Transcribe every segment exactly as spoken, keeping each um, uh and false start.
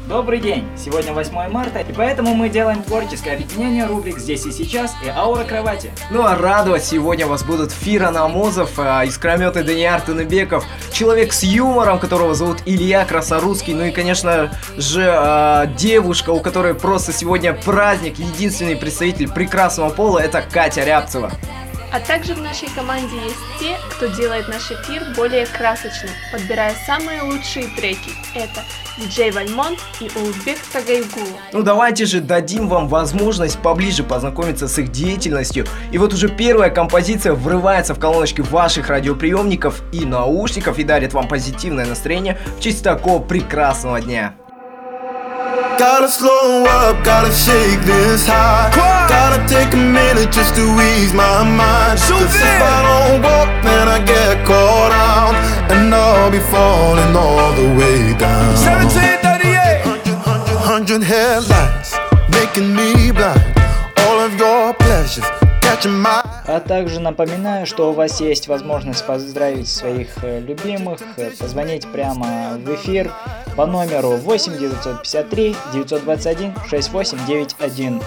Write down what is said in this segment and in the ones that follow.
Добрый день! Сегодня восьмое марта, и поэтому мы делаем творческое объединение рубрик «Здесь и сейчас» и «Аура кровати». Ну а радовать сегодня вас будут Фир Анамозов, э, искрометный Данияр Тыныбеков, человек с юмором, которого зовут Илья Красорусский, ну и, конечно же, э, девушка, у которой просто сегодня праздник, единственный представитель прекрасного пола, это Катя Рябцева. А также в нашей команде есть те, кто делает наш эфир более красочным, подбирая самые лучшие треки. Это диджей Вальмонт и Улугбек Тагайгулов. Ну давайте же дадим вам возможность поближе познакомиться с их деятельностью. И вот уже первая композиция врывается в колоночки ваших радиоприемников и наушников и дарит вам позитивное настроение в честь такого прекрасного дня. Gotta slow up, gotta shake this high. Gotta take a minute just to ease my mind. Cause if I don't walk, then I get caught out, and I'll be falling all the way down. seventeen thirty-eight Hundred, hundred headlights making me blind. All of your pleasures catching my. А также напоминаю, что у вас есть возможность поздравить своих э, любимых, э, позвонить прямо в эфир по номеру восемь девятьсот пятьдесят три девятьсот двадцать один шестьдесят восемь девяносто один.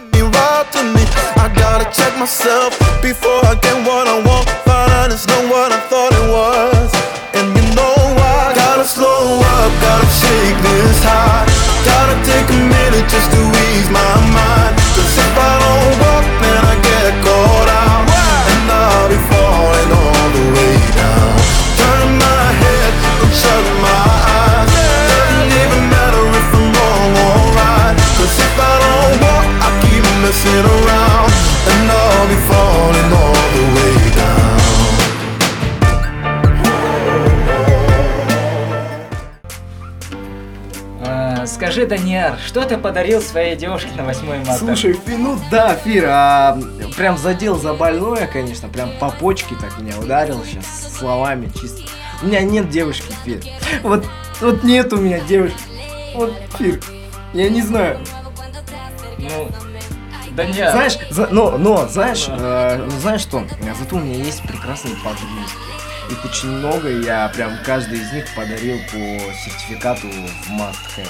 Caught out, and I'll be falling all the way down. Turn my head and shut my eyes. Doesn't even matter if I'm wrong or right. Cause if I don't walk, I keep messing around, and I'll be falling all the way down. Скажи, Данияр, что ты подарил своей девушке на восьмое марта? Слушай, Фи, ну да, Фир, а, прям задел за больное, конечно, прям по почке так меня ударил сейчас словами чисто. У меня нет девушки, Фир. Вот, вот нет у меня девушки. Вот, Фир, я не знаю. Ну, Данияр. Знаешь, за, но, но, знаешь, э, ну, знаешь что, зато у меня есть прекрасные подружки. Их очень много, и я прям каждый из них подарил по сертификату в Must Have.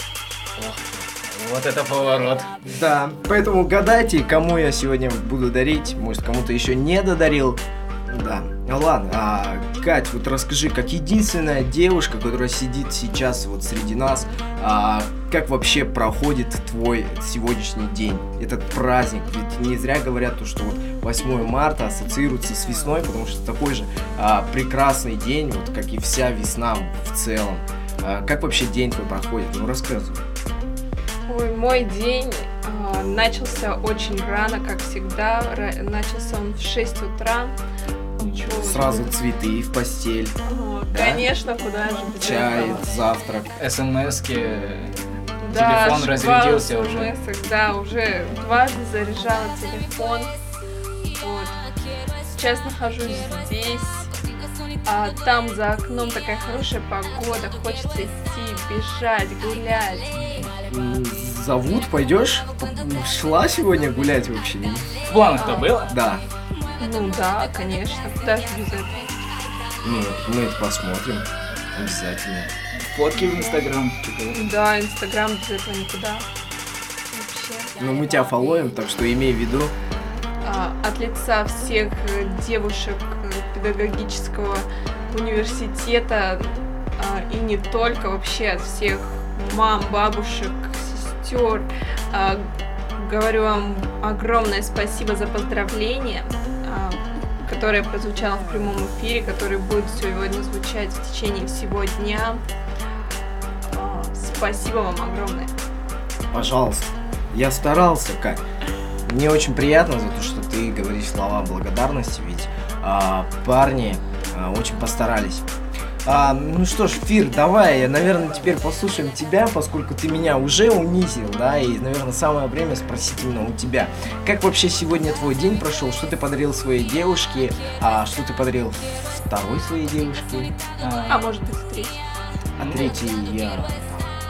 Вот это поворот. Да, поэтому гадайте, кому я сегодня буду дарить. Может, кому-то еще не додарил. Да, ну ладно, а, Кать, вот расскажи, как единственная девушка, которая сидит сейчас вот среди нас, а, как вообще проходит твой сегодняшний день, этот праздник? Ведь не зря говорят, то, что вот восьмое марта ассоциируется с весной, потому что такой же а, прекрасный день, вот как и вся весна в целом. А, как вообще день твой проходит? Ну, рассказывай. Ой, мой день э, начался очень рано, как всегда. Ра- начался он в шесть утра. Ничего, Сразу вот. цветы в постель. О, да? Конечно, куда же без Чай, этого. завтрак. СМСки, Да, телефон шквал разрядился уже. смс-ок, да, уже дважды заряжала телефон. Вот. Сейчас нахожусь здесь, а там за окном такая хорошая погода, хочется идти, бежать, гулять. М, Зовут, пойдешь? П- Шла сегодня гулять вообще? В планах-то было? Да. Ну да, конечно, куда же без этого. Ну, мы это посмотрим. Обязательно. Фотки в Инстаграм. Да, Инстаграм без этого никуда. Вообще. Но мы тебя фолловим, так что имей в виду. А, от лица всех э, девушек э, педагогического университета а, и не только, вообще от всех мам, бабушек, сестер, а, говорю вам огромное спасибо за поздравления, а, которое прозвучало в прямом эфире, которое будет сегодня звучать в течение всего дня. А, спасибо вам огромное. Пожалуйста. Я старался, как. Мне очень приятно за то, что ты говоришь слова благодарности, ведь а, парни а, очень постарались. А, ну что ж, Фир, давай, наверное, теперь послушаем тебя, поскольку ты меня уже унизил, да, и, наверное, самое время спросить именно у тебя. Как вообще сегодня твой день прошел? Что ты подарил своей девушке? А что ты подарил второй своей девушке? А может быть, третий. А третий я...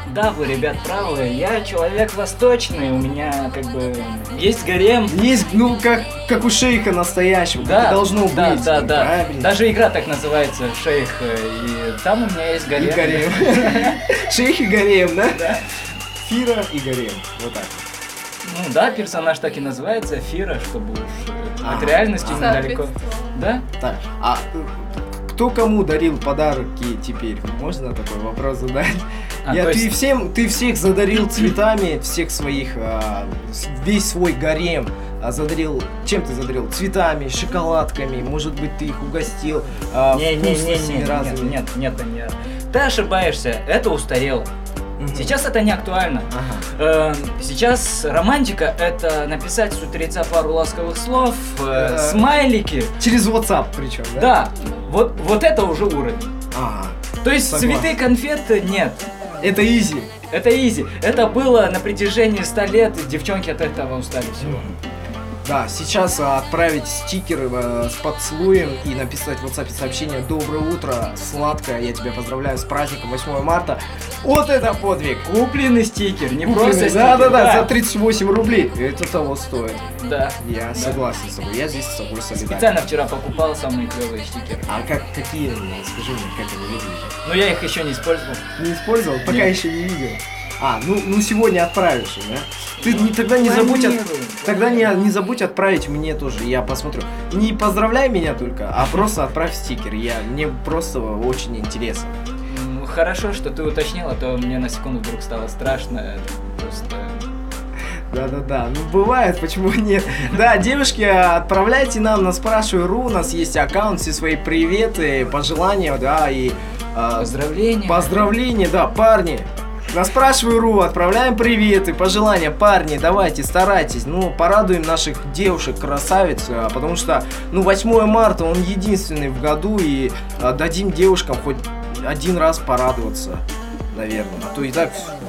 Да, вы, ребят, правы. Я человек восточный, у меня как бы есть гарем. Есть, ну, как, как у шейха настоящего, Да, как и должно быть. да, да, да. Правильно. Даже игра так называется, шейх, и там у меня есть И гарем. гарем. Шейх и гарем, да? Да. Фира и гарем. Вот так. Ну да, персонаж так и называется, Фира, чтобы уж А, от реальности а. недалеко. Да? Так, а э, кто кому дарил подарки теперь? Можно такой вопрос задать? А, Я, то ты, есть- всем, ты всех задарил цветами, всех своих, а, с- весь свой гарем а, задарил. Чем ты задарил? Цветами, шоколадками, может быть, ты их угостил а, Не, не, не, вкусностями не, нет, разными? нет, нет, нет. Ты ошибаешься, это устарело. Мгм. Сейчас это не актуально. Ага. Э, Сейчас романтика — это написать с утреца пару ласковых слов, э, Да. смайлики. Через WhatsApp причем, да? Да, вот, вот это уже уровень. Ага. То есть Согласен. цветы, конфеты нет. Это изи. Это изи. Это было на протяжении ста лет, и девчонки от этого устали всего. Да, сейчас а, отправить стикер э, с поцелуем и написать в WhatsApp сообщение «Доброе утро, сладкое, я тебя поздравляю с праздником восьмое марта». Вот это подвиг! Купленный стикер, не Купленный, просто стикер. да-да-да, за тридцать восемь рублей. Это того стоит. Да. Я согласен с тобой, я здесь с тобой солидарен. Специально вчера покупал самые клевые стикеры. А как, какие, они? Скажи мне, как они выглядят? Но я их еще не использовал. Не использовал? Пока Нет. еще не видел. А, ну, ну сегодня отправишь, да? Ты не, тогда не забудь, от- Планирую. тогда не, не забудь отправить мне тоже, я посмотрю. Не поздравляй меня только, а просто отправь стикер, я, мне просто очень интересно. Ну, хорошо, что ты уточнил, а то мне на секунду вдруг стало страшно. Просто... Да-да-да, ну бывает, почему нет. Да, девушки, отправляйте нам на спрашивай.ру, у нас есть аккаунт, все свои приветы, пожелания, да, и... а, Поздравления. Поздравления, да, парни. На спрашивай.ру отправляем приветы, пожелания, парни, давайте, старайтесь, ну, порадуем наших девушек, красавиц, а, потому что, ну, восьмое марта, он единственный в году, и а, дадим девушкам хоть один раз порадоваться, наверное, а то и так все.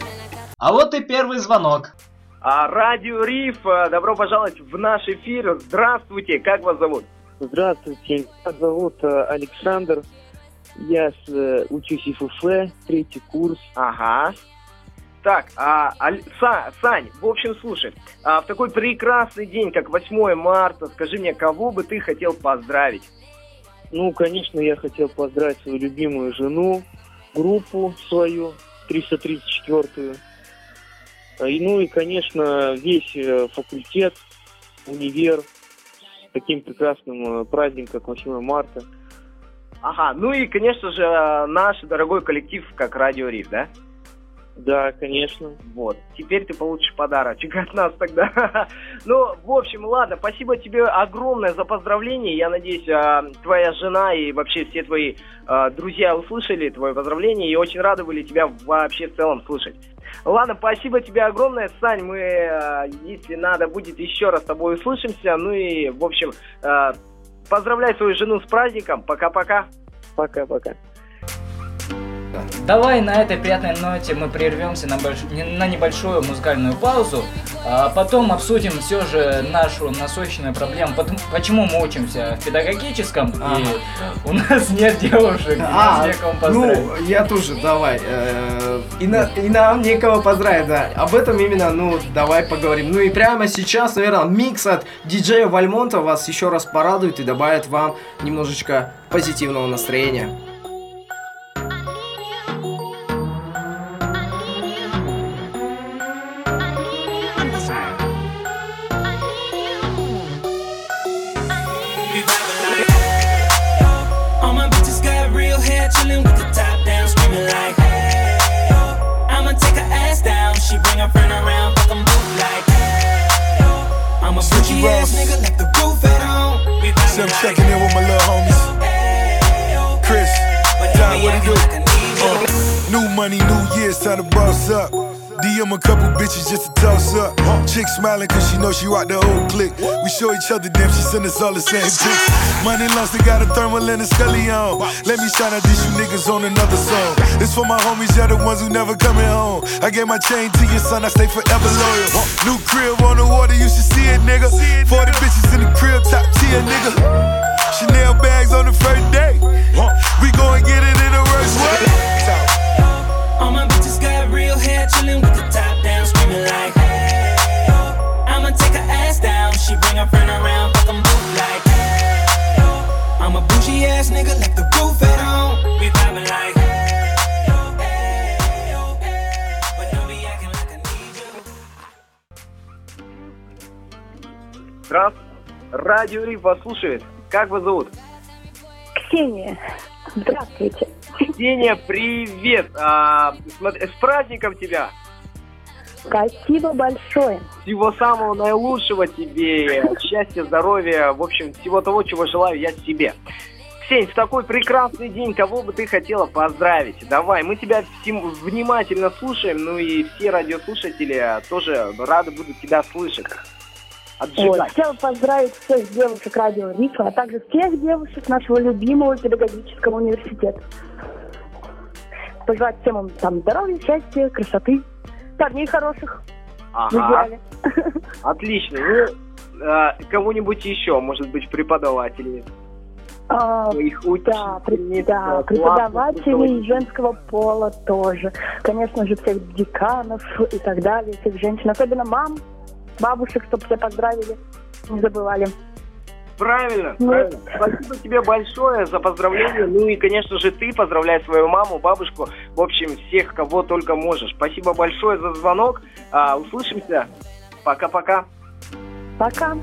А вот и первый звонок. А, Радио Риф, а, добро пожаловать в наш эфир. Здравствуйте, как вас зовут? Здравствуйте, меня зовут э, Александр. Я с, э, учусь в ИФФ, третий курс. Ага. Так, а, Аль- Са- Сань, в общем, слушай, а, в такой прекрасный день, как восьмое марта, скажи мне, кого бы ты хотел поздравить? Ну, конечно, я хотел поздравить свою любимую жену, группу свою, триста тридцать четвёртую. А, и, ну и, конечно, весь э, факультет, универ с таким прекрасным э, праздником, как восьмое марта. Ага, ну и, конечно же, наш дорогой коллектив, как Радио Риф, да? Да, конечно. Вот, теперь ты получишь подарочек от нас тогда. Ну, в общем, ладно, спасибо тебе огромное за поздравление. Я надеюсь, а, твоя жена и вообще все твои а, друзья услышали твое поздравление и очень рады были тебя вообще в целом слышать. Ладно, спасибо тебе огромное, Сань. Мы, а, если надо будет, еще раз с тобой услышимся. Ну и, в общем, а, поздравляй свою жену с праздником. Пока-пока. Пока-пока. Давай на этой приятной ноте мы прервемся на, больш... не- на небольшую музыкальную паузу, а потом обсудим все же нашу насущную проблему, потом- почему мы учимся в педагогическом, Ага. и у нас нет девушек, и А, нас некому поздравить. ну, я тоже, давай. э, И, на, и нам некого поздравить, да. Об этом именно, ну, давай поговорим. Ну и прямо сейчас, наверное, микс от диджея Вальмонта вас еще раз порадует и добавит вам немножечко позитивного настроения. All my bitches got real hair, chillin' with the top down, screaming like, hey, yo. I'ma take her ass down, she bring her friend around, fuck 'em both like, hey, yo. I'm a freaky ass nigga, left the roof at home. We vibing So I'm like, checking in with my little homies. hey, yo. Chris, But John, don't be what it acting do? like I need you. Uh, new money, new years, time to boss up. D M a couple bitches just to toss up. Chick smiling cause she know she rock the whole clique. We show each other damn, she send us all the same pics. Money lost, they got a thermal and a scully on. Let me shout out these you niggas on another song. It's for my homies, y'all the ones who never coming home. I gave my chain to your son, I stay forever loyal. New crib on the water, you should see it, nigga. forty bitches in the crib, top tier, nigga. Chanel bags on the first day. We gon' get it in the worst way. All my bitches got real Радио Риф вас слушает. Как вас зовут? Ксения, здравствуйте. Ксения, привет. А, смотри, с праздником тебя. Спасибо большое. Всего самого наилучшего тебе. Счастья, здоровья. В общем, всего того, чего желаю я себе. Ксения, в такой прекрасный день кого бы ты хотела поздравить? Давай, мы тебя всем внимательно слушаем, ну и все радиослушатели тоже рады будут тебя слышать. Вот, хотела поздравить всех девушек радио Рифа, а также всех девушек нашего любимого педагогического университета. Пожелать всем им там здоровья, счастья, красоты, парней хороших. Ага. Отлично. Ну, а, кого-нибудь еще, может быть, преподавателей? А, да, при, да, преподавателей женского пола тоже. Конечно же, всех деканов и так далее, всех женщин, особенно мам, бабушек, чтобы все поздравили, не забывали. Правильно, ну, правильно. Спасибо тебе большое за поздравление. Ну и, конечно же, ты поздравляй свою маму, бабушку, в общем, всех, кого только можешь. Спасибо большое за звонок. А, услышимся. Пока-пока. Пока.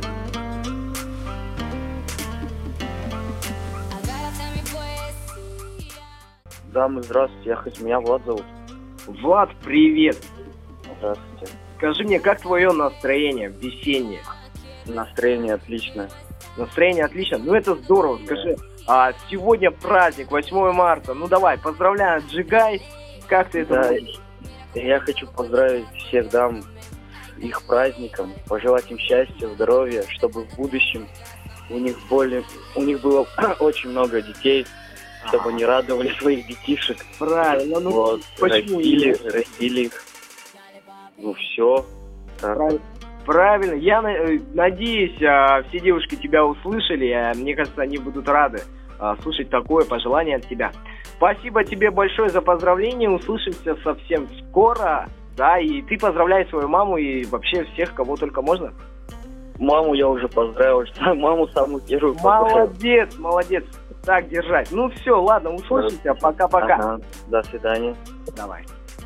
Дамы, здравствуйте, я хоть меня Влад зовут. Влад, привет. Здравствуйте. Скажи мне, как твое настроение весеннее? Настроение отличное. Настроение отлично? Ну это здорово, да. Скажи, а сегодня праздник, восьмое марта, ну давай, поздравляю, отжигай, как ты это да, будешь? Я хочу поздравить всех дам их праздником, пожелать им счастья, здоровья, чтобы в будущем у них, более, у них было очень много детей, чтобы они радовали своих детишек. Правильно, ну вот, почему растили, растили их. Ну все. Правильно. Правильно. Я надеюсь, все девушки тебя услышали. Мне кажется, они будут рады слушать такое пожелание от тебя. Спасибо тебе большое за поздравление. Услышимся совсем скоро. Да, и ты поздравляй свою маму и вообще всех, кого только можно. Маму я уже поздравил, маму самую первую поздравил. Молодец, молодец. Так держать. Ну все, ладно, услышимся. Пока-пока. Ага, до свидания. Давай.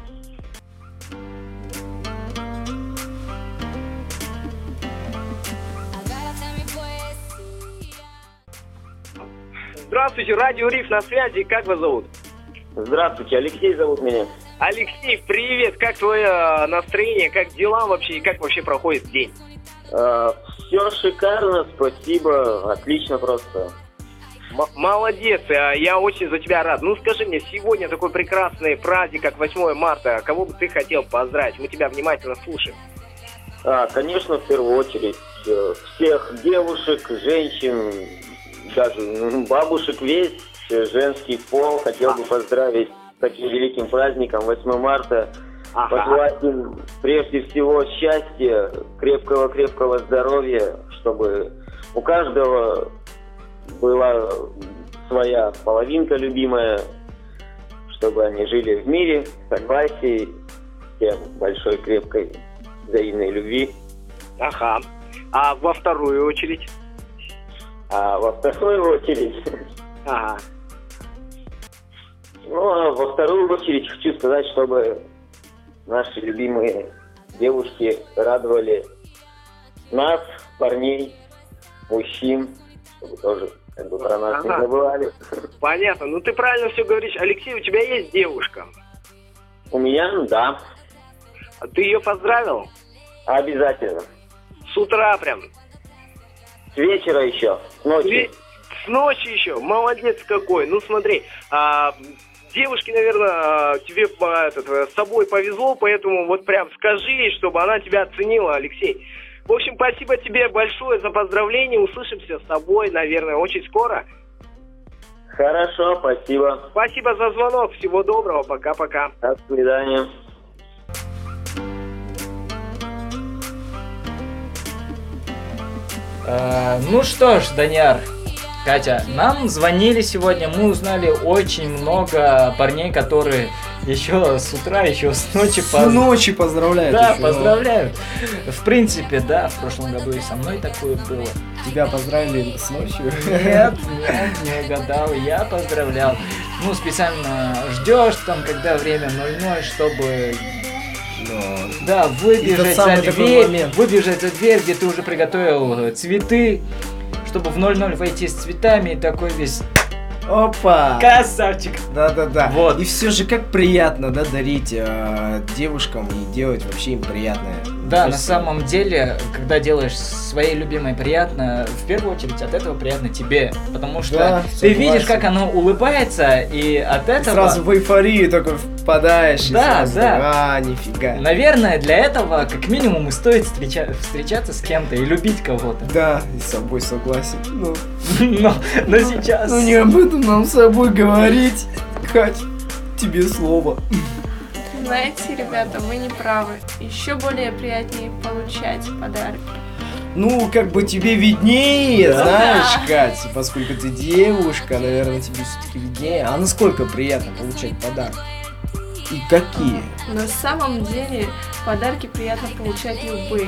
Здравствуйте, Радио Риф на связи. Как вас зовут? Здравствуйте, Алексей зовут меня. Алексей, привет. Как твое настроение, как дела вообще и как вообще проходит день? А, все шикарно, спасибо, отлично просто. М- молодец, я очень за тебя рад. Ну скажи мне, сегодня такой прекрасный праздник, как восьмое марта. Кого бы ты хотел поздравить? Мы тебя внимательно слушаем. А, конечно, в первую очередь всех девушек, женщин, даже бабушек, весь женский пол хотел бы поздравить с таким великим праздником восьмое марта. Ага. Пожелать им прежде всего счастья, крепкого-крепкого здоровья, чтобы у каждого была своя половинка любимая, чтобы они жили в мире, в согласии, всем большой, крепкой, взаимной любви. Ага. А во вторую очередь? А во вторую очередь... Ага. Ну, а во вторую очередь хочу сказать, чтобы наши любимые девушки радовали нас, парней, мужчин, чтобы тоже как бы про нас ага. не забывали. Понятно. Ну, ты правильно все говоришь. Алексей, у тебя есть девушка? У меня, да. А ты ее поздравил? Обязательно. С утра прям? С вечера еще, с ночи. Ве- с ночи еще? Молодец какой. Ну, смотри, а, девушке, наверное, тебе а, этот, с собой повезло, поэтому вот прям скажи ей, чтобы она тебя оценила, Алексей. В общем, спасибо тебе большое за поздравление. Услышимся с тобой, наверное, очень скоро. Хорошо, спасибо. Спасибо за звонок. Всего доброго. Пока-пока. До свидания. Э, ну что ж, Даниар, Катя, нам звонили сегодня, мы узнали очень много парней, которые еще с утра, еще с ночи... С поз... ночи поздравляют. Да, еще, поздравляют. Да. В принципе, да, в прошлом году и со мной такое было. Тебя поздравили с ночью? Нет, нет, не угадал, я поздравлял. Ну, специально ждешь там, когда время ноль-ноль, чтобы... Но... Да, выбежать за дверь, выбежать за дверь, где ты уже приготовил цветы, чтобы в ноль ноль войти с цветами и такой весь Опа! красавчик. Да-да-да. Вот. И все же как приятно, да, дарить э, девушкам и делать вообще им приятное. Да, То на есть, самом деле, когда делаешь своей любимой приятно, в первую очередь от этого приятно тебе, потому что Да, ты согласен. видишь, как оно улыбается, и от ты этого... сразу в эйфорию такой впадаешь. и Да, сразу, да. А, нифига. Наверное, для этого как минимум и стоит встреча- встречаться с кем-то и любить кого-то. Да, и с собой согласен. Ну, Но, но сейчас... ну не об этом нам с собой говорить. Кать, тебе слово. Знаете, ребята, вы не правы. Еще более приятнее получать подарок. Ну, как бы тебе виднее, Да. знаешь, Кать, поскольку ты девушка, наверное, тебе все-таки виднее. А насколько приятно получать подарок? И какие? На самом деле подарки приятно получать любые.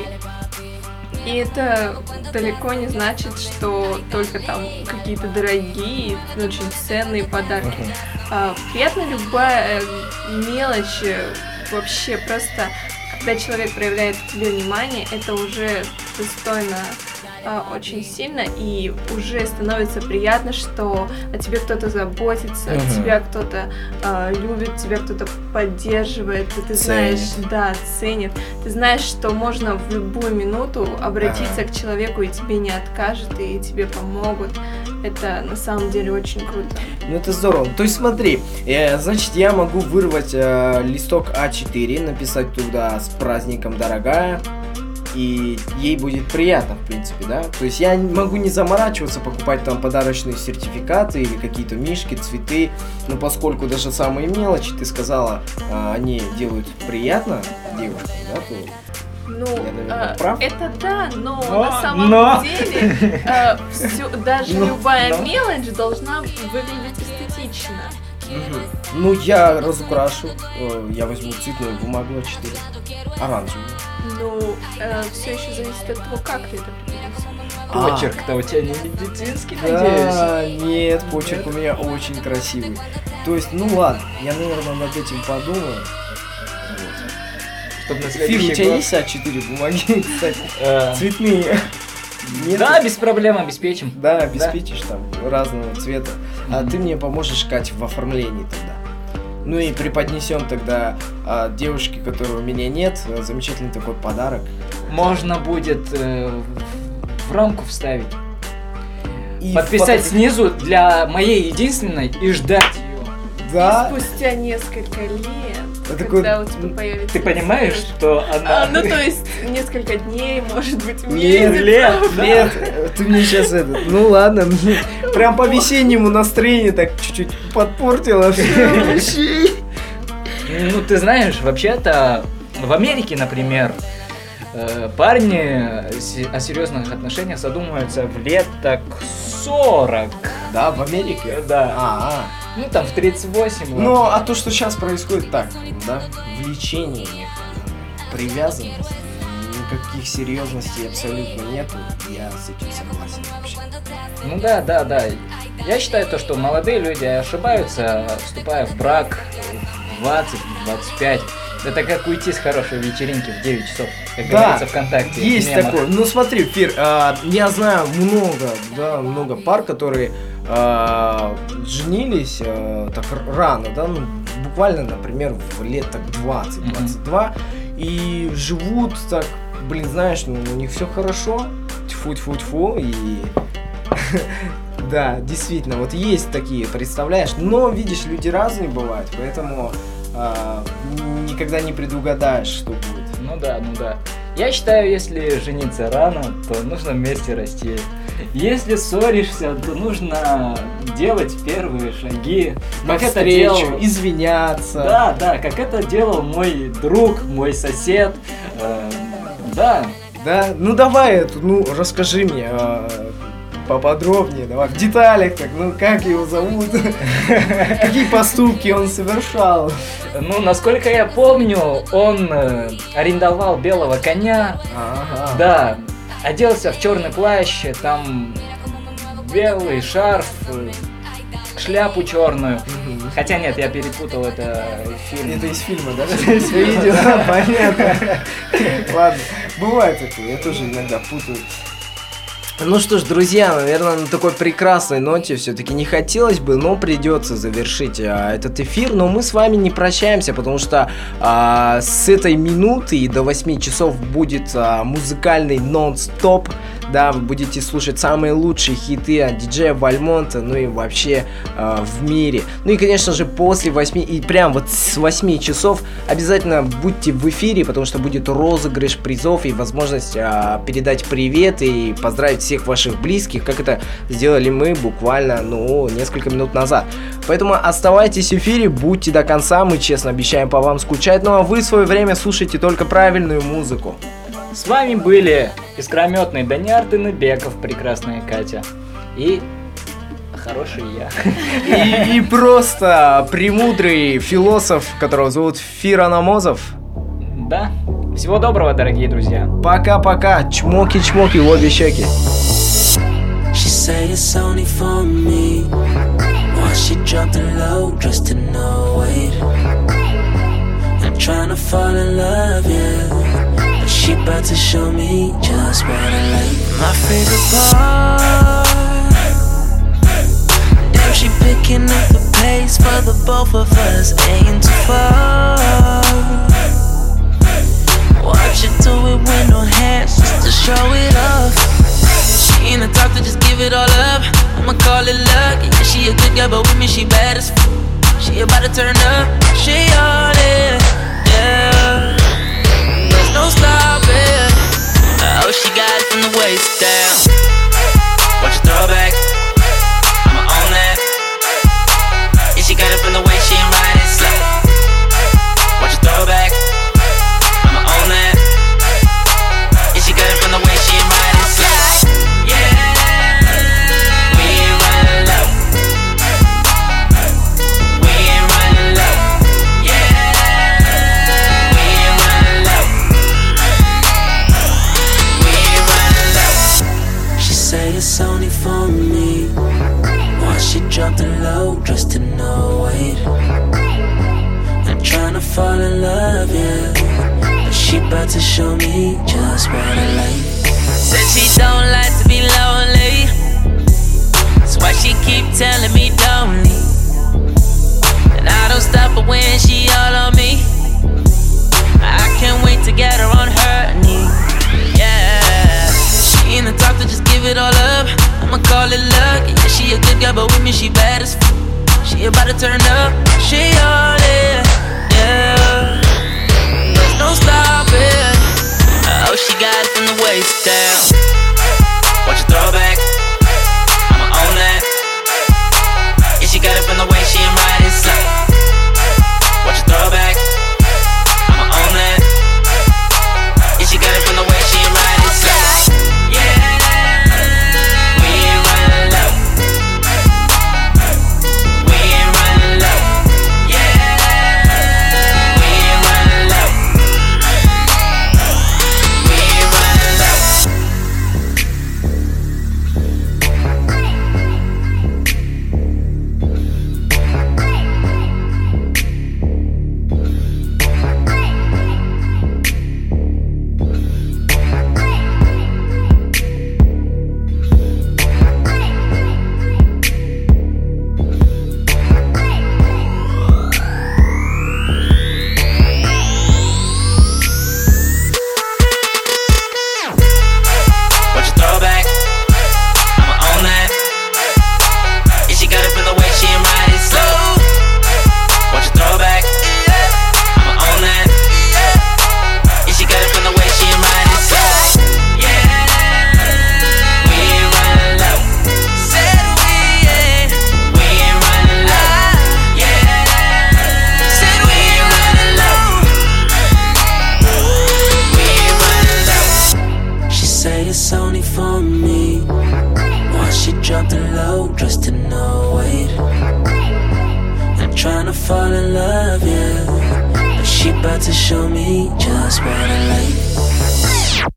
И это далеко не значит, что только там какие-то дорогие, очень ценные подарки. А, приятна любая э, мелочь, э, вообще просто, когда человек проявляет к тебе внимание, это уже достойно а, очень сильно, и уже становится приятно, что о тебе кто-то заботится, Мгм. тебя кто-то а, любит, тебя кто-то поддерживает, и ты знаешь, да, ценит. Ты знаешь, что можно в любую минуту обратиться к человеку, и тебе не откажут, и тебе помогут. Это на самом деле очень круто. Ну это здорово. То есть смотри, э, значит я могу вырвать э, листок а четыре, написать туда с праздником, дорогая, и ей будет приятно, в принципе, да? То есть я не- могу не заморачиваться, покупать там подарочные сертификаты или какие-то мишки, цветы, но поскольку даже самые мелочи, ты сказала, э, они делают приятно девушкам, да, то... Ну, Я, наверное, э, прав? это да, но, Но, на самом но. деле э, всё- даже Но, любая но. мелочь должна выглядеть эстетично. Мгм. Ну я разукрашу, э, я возьму цветную бумагу а четыре, оранжевую. Ну, все еще зависит от того, как ты это преподнесешь. А. Почерк-то у тебя не медицинский, надеюсь? Да, нет, почерк у меня очень красивый. То есть, ну ладно, я, наверное, над этим подумаю. Чтобы на Фир, у следующий тебя год... есть а четыре бумаги, кстати, Э, цветные? Нет? Да, без проблем обеспечим. Да, обеспечишь там разного цвета. А Мгм. ты мне поможешь, Кать, в оформлении тогда. Ну и преподнесем тогда а, девушке, которой у меня нет, а, замечательный такой подарок. Можно будет э, в рамку вставить. И Подписать фото- снизу для моей единственной и ждать ее. Да, И спустя несколько лет, Это когда такой- у тебя появится... Ты понимаешь, девушка- что она... А, ну, то есть, несколько дней, может быть, Лет, месяцев. лет, да. Нет, ты мне сейчас это, ну ладно, прям по весеннему настроению так чуть-чуть подпортила все вообще. Ну, ты знаешь, вообще-то в Америке, например, э, парни се- о серьезных отношениях задумываются в лет так сорок. Да, в Америке? Да. А, Ну, там в тридцать восемь. а. Ну, а то, что сейчас происходит так, да, влечение, привязанность, никаких серьезностей абсолютно нету, я с этим согласен вообще. Ну да, да, да. Я считаю то, что молодые люди ошибаются, вступая в брак в двадцать двадцать пять. Это как уйти с хорошей вечеринки в девять часов, как Да, говорится ВКонтакте. в есть мемах. такое. Ну смотри, Фир, а, я знаю много, да, много пар, которые а, женились а, так р- рано, да, ну, буквально, например, в лет так двадцать-двадцать два, и живут так, блин, знаешь, ну, у них все хорошо, тьфу-тьфу-тьфу, и да, действительно, вот есть такие, представляешь, но, видишь, люди разные бывают, поэтому а, никогда не предугадаешь, что будет. Ну да, ну да. Я считаю, если жениться рано, то нужно вместе расти. Если ссоришься, то нужно делать первые шаги. Как это Навстречу, делал... извиняться. Да, да, как это делал мой друг, мой сосед. Э, да, Да, ну давай эту, ну расскажи мне а, поподробнее, давай в деталях, так, ну как его зовут, какие поступки он совершал. ну, насколько я помню, он э, арендовал белого коня, Ага. да, оделся в черный плащ, там белый шарф, э, шляпу черную. Мгм. Хотя нет, я перепутал это фильм. Это из фильма, да? Это из Я фильма, видел, да. понятно. Ладно, бывает такое, я тоже иногда путаю. Ну что ж, друзья, наверное, на такой прекрасной ноте все-таки не хотелось бы, но придется завершить а, этот эфир. Но мы с вами не прощаемся, потому что а, с этой минуты и до восьми часов будет а, музыкальный нон-стоп. Да, вы будете слушать самые лучшие хиты от диджея Вальмонта, ну и вообще э, в мире. Ну и, конечно же, после восьми, и прям вот с восьми часов обязательно будьте в эфире, потому что будет розыгрыш призов и возможность э, передать привет и поздравить всех ваших близких, как это сделали мы буквально, ну, несколько минут назад. Поэтому оставайтесь в эфире, будьте до конца, мы честно обещаем по вам скучать, ну а вы в свое время слушайте только правильную музыку. С вами были искрометный Даниил Тыныбеков, прекрасная Катя и хороший я. И, и просто премудрый философ, которого зовут Фир Анамозов. Да. Всего доброго, дорогие друзья. Пока-пока. Чмоки-чмоки в обе щеки. She said it's only for me. Why she dropped the low just to know it. I'm trying to fall in love, yeah. She about to show me just what I like. My favorite part. Damn, she picking up the pace for the both of us. Ain't too far. Watch her do it with no hands just to show it off. She ain't a doctor, just give it all up. I'ma call it luck. Yeah, she a good girl, but with me she bad as f. She about to turn up. She all in, yeah. No stopping. Oh, she got it from the waist down. Watch her throw it back. I'ma own that. Yeah, she got it from the way she ain't riding slow. Watch her throw it back. I'ma own that. Yeah, she got it from the way she ain't riding slow. Yeah, we ain't running low. We ain't running low. Yeah, we ain't running low. Say it's only for me. Why she dropped the low just to know it. I'm trying to fall in love, yeah. But she about to show me just what I like. Said she don't like to be lonely. That's why she keep telling me don't leave. And I don't stop her when she all on me. I can't wait to get her on her knee. Yeah. She ain't a doctor, just give it all up. I'ma call it luck. Yeah, she a good girl, but with me she bad as f. She about to turn up. She all in, yeah. There's no stopping. Oh, she got it from the waist down. Watch her throw it back. I'ma own that. Yeah, she got it from the way she ain't riding slow. Watch her throw it back. I'ma own that. Yeah, she got it from the way she ain't riding slow. Fall in love, yeah. But she about to show me just what I like.